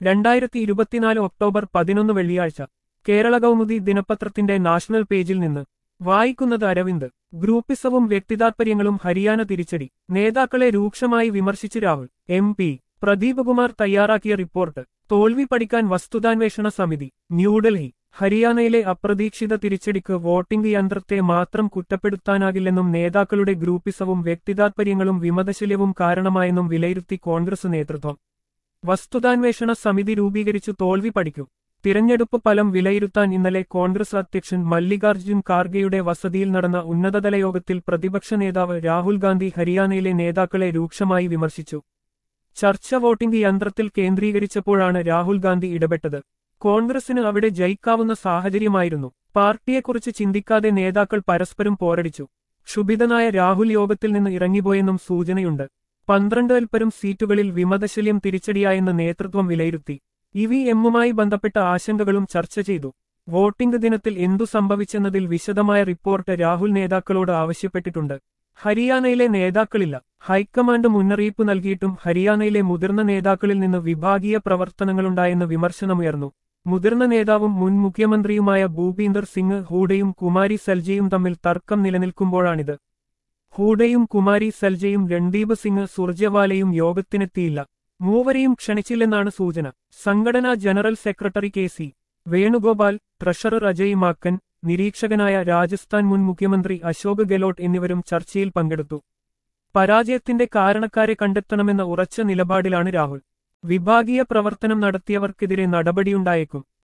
2024 October 11 വെള്ളിയാഴ്ച കേരള കൗമുദി ദിനപത്രത്തിന്റെ national പേജിൽ നിന്ന് വായിക്കുന്നത് അരവിന്ദ്. ഗ്രൂപ്പിസവും വ്യക്തിതാത്പര്യങ്ങളും ഹരിയാന തിരിച്ചടി, നേതാക്കളെ രൂക്ഷമായി വിമർശിച്ച് രാഹുൽ. MP പ്രദീപ് കുമാർ തയ്യാറാക്കിയ റിപ്പോർട്ട്. തോൽവി പഠിക്കാൻ വസ്തുതാന്വേഷണ സമിതി, ന്യൂഡൽഹി. ഹരിയാനയിലെ അപ്രതീക്ഷിത തിരിച്ചടിക്ക് വോട്ടിംഗ് യന്ത്രത്തെ മാത്രം കുറ്റപ്പെടുത്താനാകില്ലെന്നും നേതാക്കളുടെ ഗ്രൂപ്പിസവും വ്യക്തിതാത്പര്യങ്ങളും വിമതശല്യവും കാരണമായെന്നും വിലയിരുത്തി കോൺഗ്രസ് നേതൃത്വം. വസ്തുതാന്വേഷണ സമിതി രൂപീകരിച്ചു തോൽവി പഠിക്കും. തിരഞ്ഞെടുപ്പ് ഫലം വിലയിരുത്താൻ ഇന്നലെ കോൺഗ്രസ് അധ്യക്ഷൻ മല്ലികാർജ്ജുൻ ഖാർഗെയുടെ വസതിയിൽ നടന്ന ഉന്നതതല യോഗത്തിൽ പ്രതിപക്ഷ നേതാവ് രാഹുൽ ഗാന്ധി ഹരിയാനയിലെ നേതാക്കളെ രൂക്ഷമായി വിമർശിച്ചു. ചർച്ച വോട്ടിംഗ് യന്ത്രത്തിൽ കേന്ദ്രീകരിച്ചപ്പോഴാണ് രാഹുൽ ഗാന്ധി ഇടപെട്ടത്. കോൺഗ്രസിന് അവിടെ ജയിക്കാവുന്ന സാഹചര്യമായിരുന്നു. പാർട്ടിയെക്കുറിച്ച് ചിന്തിക്കാതെ നേതാക്കൾ പരസ്പരം പോരടിച്ചു. ക്ഷുഭിതനായ രാഹുൽ യോഗത്തിൽ നിന്ന് ഇറങ്ങിപ്പോയെന്നും സൂചനയുണ്ട്. 12 സീറ്റുകളിൽ വിമതശല്യം തിരിച്ചടിയായെന്ന് നേതൃത്വം വിലയിരുത്തി. EVMുമായി ബന്ധപ്പെട്ട ആശങ്കകളും ചർച്ച ചെയ്തു. വോട്ടിംഗ് ദിനത്തിൽ എന്തു സംഭവിച്ചെന്നതിൽ വിശദമായ റിപ്പോർട്ട് രാഹുൽ നേതാക്കളോട് ആവശ്യപ്പെട്ടിട്ടുണ്ട്. ഹരിയാനയിലെ നേതാക്കളില്ല. ഹൈക്കമാൻഡ് മുന്നറിയിപ്പ് നൽകിയിട്ടും ഹരിയാനയിലെ മുതിർന്ന നേതാക്കളിൽ നിന്ന് വിഭാഗീയ പ്രവർത്തനങ്ങളുണ്ടായെന്ന് വിമർശനമുയർന്നു. മുതിർന്ന നേതാവും മുൻ മുഖ്യമന്ത്രിയുമായ ഭൂപീന്ദർ സിംഗ് ഹൂഡയും കുമാരി സൽജയും തമ്മിൽ തർക്കം നിലനിൽക്കുമ്പോഴാണിത്. ഹൂഡയും കുമാരി സൽജയും രൺദീപ് സിംഗ് സുർജവാലയും യോഗത്തിനെത്തിയില്ല. മൂവരെയും ക്ഷണിച്ചില്ലെന്നാണ് സൂചന. സംഘടനാ general secretary KC Venugopal, treasurer Ajay Maken, നിരീക്ഷകനായ രാജസ്ഥാൻ മുൻ മുഖ്യമന്ത്രി അശോക് ഗെലോട്ട് എന്നിവരും ചർച്ചയിൽ പങ്കെടുത്തു. പരാജയത്തിന്റെ കാരണക്കാരെ കണ്ടെത്തണമെന്ന ഉറച്ച നിലപാടിലാണ് രാഹുൽ. വിഭാഗീയ പ്രവർത്തനം നടത്തിയവർക്കെതിരെ നടപടിയുണ്ടായേക്കും.